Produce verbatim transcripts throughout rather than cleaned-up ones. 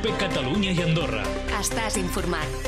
COPE Catalunya i Andorra. Estàs informat.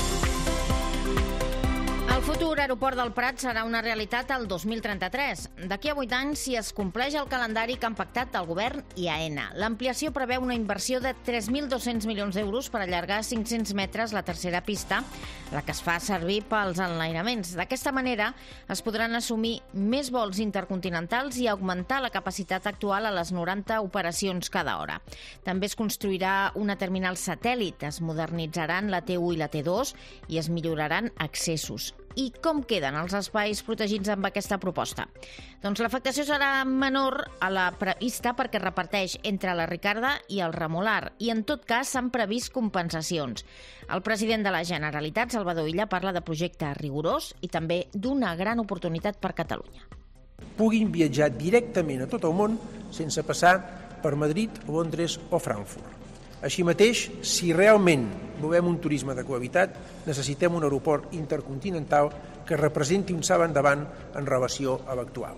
El futur aeroport del Prat serà una realitat el dos mil trenta-tres. D'aquí a vuit anys, si es compleix el calendari que han pactat el govern i AENA. L'ampliació preveu una inversió de tres mil dos-cents milions d'euros per allargar cinc-cents metres la tercera pista, la que es fa servir pels enlairaments. D'aquesta manera, es podran assumir més vols intercontinentals i augmentar la capacitat actual a les noranta operacions cada hora. També es construirà una terminal satèl·lit, es modernitzaran la T u i la T dos i es milloraran accessos. I com queden els espais protegits amb aquesta proposta? Doncs l'afectació serà menor a la prevista perquè es reparteix entre la Ricarda i el Remolar i en tot cas s'han previst compensacions. El president de la Generalitat, Salvador Illa, parla de projecte rigorós i també d'una gran oportunitat per Catalunya. Puguin viatjar directament a tot el món sense passar per Madrid, Londres o Frankfurt. Així mateix, si realment volem un turisme de qualitat, necessitem un aeroport intercontinental que representi un salt endavant en relació a l'actual.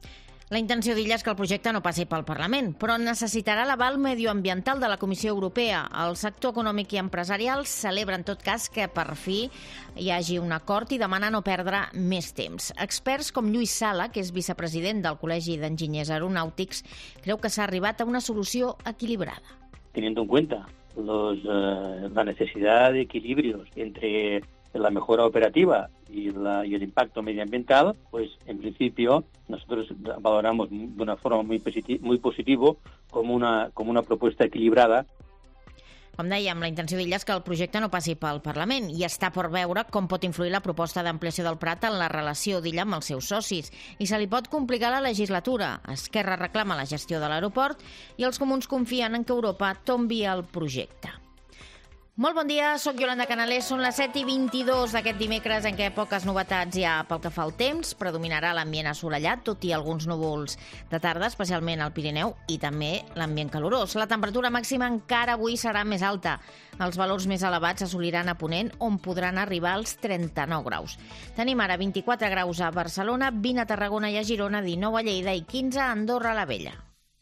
La intenció d'Illa és que el projecte no passi pel Parlament, però necessitarà l'aval medioambiental de la Comissió Europea. El sector econòmic i empresarial celebra en tot cas que per fi hi hagi un acord i demana no perdre més temps. Experts com Lluís Sala, que és vicepresident del Col·legi d'Enginyers Aeronàutics, creu que s'ha arribat a una solució equilibrada. Teniendo en cuenta los, eh, la necesidad de equilibrios entre la mejora operativa y, la, y el impacto medioambiental, pues en principio nosotros valoramos de una forma muy, positi- muy positivo como una, como una propuesta equilibrada. Com dèiem, la intenció d'Illa és que el projecte no passi pel Parlament i està per veure com pot influir la proposta d'ampliació del Prat en la relació d'Illa amb els seus socis. I se li pot complicar la legislatura. Esquerra reclama la gestió de l'aeroport i els comuns confien en que Europa tombi el projecte. Molt bon dia, soc Yolanda Canalés, són les set i vint-i-dos d'aquest dimecres en què poques novetats hi ha pel que fa al temps. Predominarà l'ambient assolellat, tot i alguns núvols de tarda, especialment al Pirineu, i també l'ambient calorós. La temperatura màxima encara avui serà més alta. Els valors més elevats s'assoliran a Ponent, on podran arribar als trenta-nou graus. Tenim ara vint-i-quatre graus a Barcelona, vint a Tarragona i a Girona, dinou a Lleida i quinze a Andorra la Vella.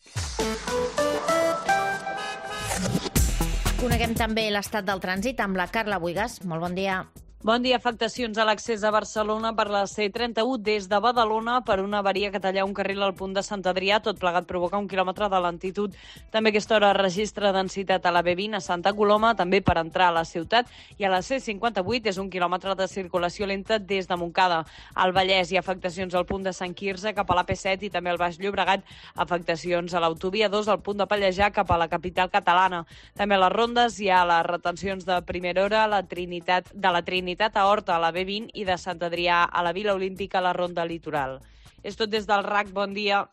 Coneguem també l'estat del trànsit amb la Carla Buigas. Molt bon dia. Bon dia. Afectacions a l'accés a Barcelona per la C trenta-u des de Badalona per una avaria que talla un carril al punt de Sant Adrià. Tot plegat provoca un quilòmetre de lentitud. També a aquesta hora registra densitat a la B vint a Santa Coloma, també per entrar a la ciutat. I a la C cinquanta-vuit és un quilòmetre de circulació lenta des de Montcada. Al Vallès hi ha afectacions al punt de Sant Quirze cap a la P set i també al Baix Llobregat. Afectacions a l'autovia dos al punt de Pallejà cap a la capital catalana. També a les rondes hi ha les retencions de primera hora a la Trinitat, de la Trinitat a Horta, a la B vint i de Sant Adrià a la Vila Olímpica a la Ronda Litoral. És tot des del R A C. Bon dia.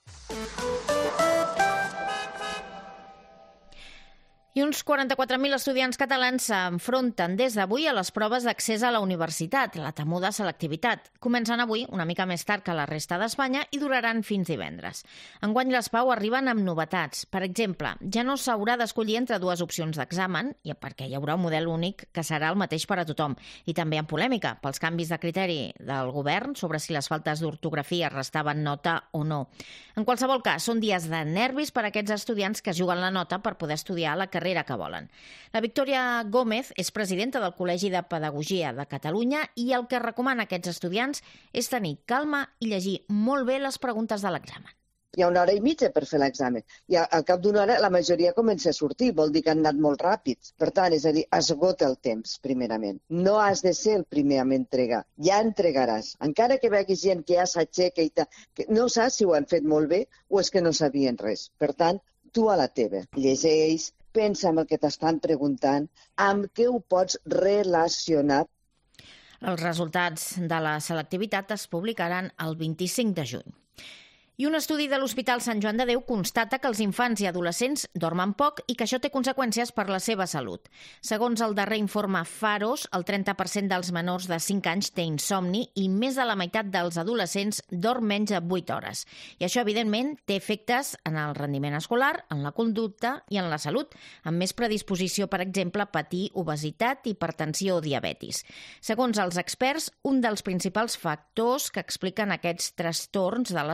I uns quaranta-quatre mil estudiants catalans s'enfronten des d'avui a les proves d'accés a la universitat, la temuda selectivitat. Comencen avui, una mica més tard que la resta d'Espanya, i duraran fins divendres. Enguany les Pau arriben amb novetats. Per exemple, ja no s'haurà d'escollir entre dues opcions d'examen, perquè hi haurà un model únic que serà el mateix per a tothom. I també en polèmica, pels canvis de criteri del govern sobre si les faltes d'ortografia restaven nota o no. En qualsevol cas, són dies de nervis per a aquests estudiants que juguen la nota per poder estudiar la carrera que volen. La Victòria Gómez és presidenta del Col·legi de Pedagogia de Catalunya i el que recomana a aquests estudiants és tenir calma i llegir molt bé les preguntes de l'examen. Hi ha una hora i mitja per fer l'examen i al cap d'una hora la majoria comença a sortir, vol dir que han anat molt ràpids. Per tant, és a dir, esgota el temps, primerament. No has de ser el primer a entregar, ja entregaràs. Encara que veguis gent que ja s'aixeca i tal, que no saps si ho han fet molt bé o és que no sabien res. Per tant, tu a la teva. Llegeix, pensa en el que t'estan preguntant, amb què ho pots relacionar. Els resultats de la selectivitat es publicaran el vint-i-cinc de juny. I un estudi de l'Hospital Sant Joan de Déu constata que els infants i adolescents dormen poc i que això té conseqüències per la seva salut. Segons el darrer informe Pharos, el trenta per cent dels menors de cinc anys té insomni i més de la meitat dels adolescents dorm menys de vuit hores. I això, evidentment, té efectes en el rendiment escolar, en la conducta i en la salut, amb més predisposició, per exemple, a patir obesitat, hipertensió o diabetis. Segons els experts, un dels principals factors que expliquen aquests trastorns de la son són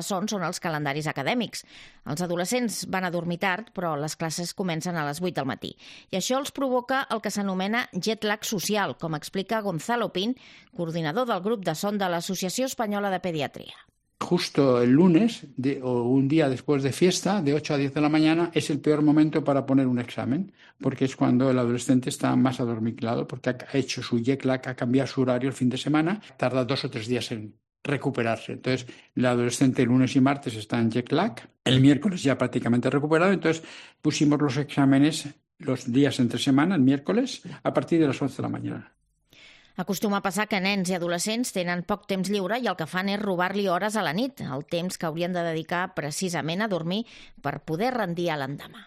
els calendaris acadèmics. Els adolescents van a dormir tard, però les classes comencen a les vuit del matí. I això els provoca el que s'anomena jet lag social, com explica Gonzalo Pin, coordinador del grup de son de l'Associació Espanyola de Pediatría. Justo el lunes de, o un día después de fiesta, de ocho a diez de la mañana, es el peor momento para poner un examen, porque es cuando el adolescente está más adormilado, porque ha hecho su jet lag, ha cambiado su horario el fin de semana, tarda dos o tres días en recuperarse. Entonces, el adolescente el lunes y martes está en jet lag, el miércoles ya prácticamente recuperado, entonces pusimos los exámenes los días entre semana, el miércoles, a partir de las once de la mañana. Acostuma a passar que nens i adolescents tenen poc temps lliure i el que fan és robar-li hores a la nit, el temps que haurien de dedicar precisament a dormir per poder rendir a l'endemà.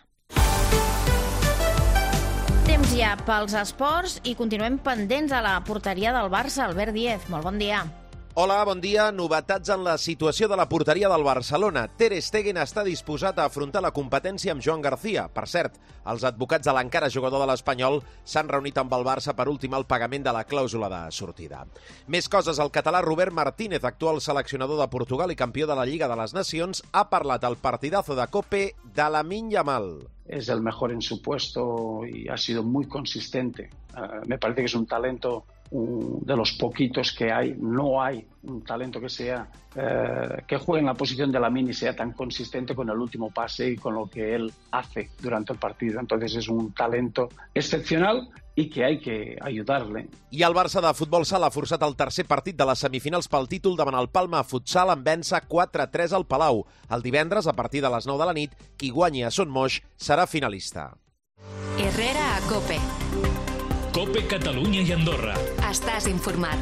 Temps ja pels esports i continuem pendents a la porteria del Barça. Albert Díez, molt bon dia. Hola, bon dia. Novetats en la situació de la porteria del Barcelona. Ter Stegen està disposat a afrontar la competència amb Joan García. Per cert, els advocats de l'encara jugador de l'Espanyol s'han reunit amb el Barça per ultimar el pagament de la clàusula de sortida. Més coses. El català Robert Martínez, actual seleccionador de Portugal i campió de la Lliga de les Nacions, ha parlat al partidazo de COPE de Lamine Yamal. Es el mejor en su puesto y ha sido muy consistente. Uh, me parece que es un talento de los poquitos que hay. No hay un talento que sea eh, que juegue en la posición de Lamine y sea tan consistente con el último pase y con lo que él hace durante el partido. Entonces es un talento excepcional i que hay que ayudarle. I el Barça de futbol sala ha forçat el tercer partit de les semifinals pel títol davant el Palma Futsal en vèncer quatre a tres al Palau. El divendres, a partir de les nou de la nit, qui guanyi a Son Moix serà finalista. Herrera a COPE. COPE Catalunya y Andorra. Estás informat.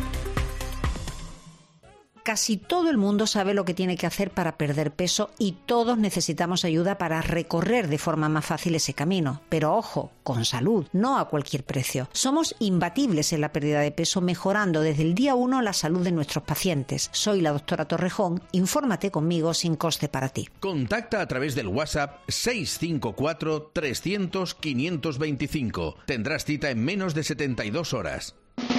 Casi todo el mundo sabe lo que tiene que hacer para perder peso y todos necesitamos ayuda para recorrer de forma más fácil ese camino. Pero ojo, con salud, no a cualquier precio. Somos imbatibles en la pérdida de peso, mejorando desde el día uno la salud de nuestros pacientes. Soy la doctora Torrejón. Infórmate conmigo sin coste para ti. Contacta a través del WhatsApp seis cinco cuatro trescientos quinientos veinticinco. Tendrás cita en menos de setenta y dos horas.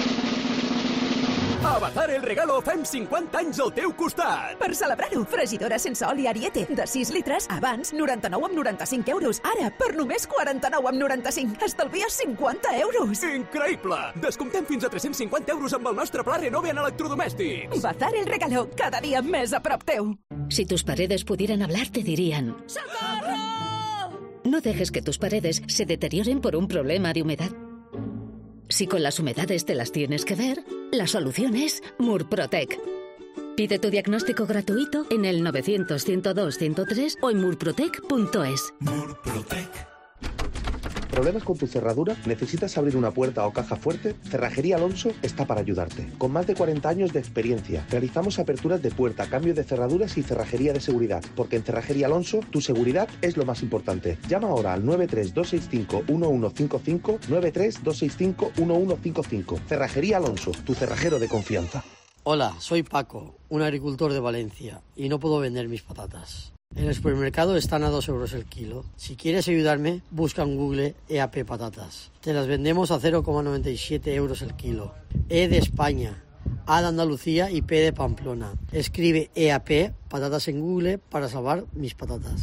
A Bazar el Regalo fem cinquanta anys al teu costat. Per celebrar-ho, fregidora sense oli Ariete de sis litres, abans noranta-nou amb noranta-cinc euros. Ara, per només quaranta-nou amb noranta-cinc. Estalvies cinquanta euros. Increïble! Descomptem fins a tres-cents cinquanta euros amb el nostre pla Renove en electrodomèstics. Bazar el Regalo, cada dia més a prop teu. Si tus paredes pudieran hablar, te dirían: ¡Socorro! No dejes que tus paredes se deterioren por un problema de humedad. Si con las humedades te las tienes que ver, la solución es Murprotec. Pide tu diagnóstico gratuito en el novecientos, ciento dos, ciento tres o en murprotec punto es. Murprotec. ¿Problemas con tu cerradura? ¿Necesitas abrir una puerta o caja fuerte? Cerrajería Alonso está para ayudarte. Con más de cuarenta años de experiencia, realizamos aperturas de puerta, cambio de cerraduras y cerrajería de seguridad. Porque en Cerrajería Alonso, tu seguridad es lo más importante. Llama ahora al nueve tres dos seis cinco uno uno cinco cinco, nueve tres dos seis cinco uno uno cinco cinco. Cerrajería Alonso, tu cerrajero de confianza. Hola, soy Paco, un agricultor de Valencia, y no puedo vender mis patatas. En el supermercado están a dos euros el kilo. Si quieres ayudarme, busca en Google E A P Patatas. Te las vendemos a cero coma noventa y siete euros el kilo. E de España, A de Andalucía y P de Pamplona. Escribe E A P Patatas en Google para salvar mis patatas.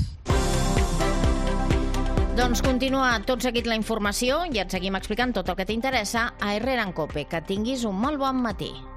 Doncs continua tot seguit la informació i et seguim explicant tot el que t'interessa a Herrera en COPE. Que tinguis un molt bon matí.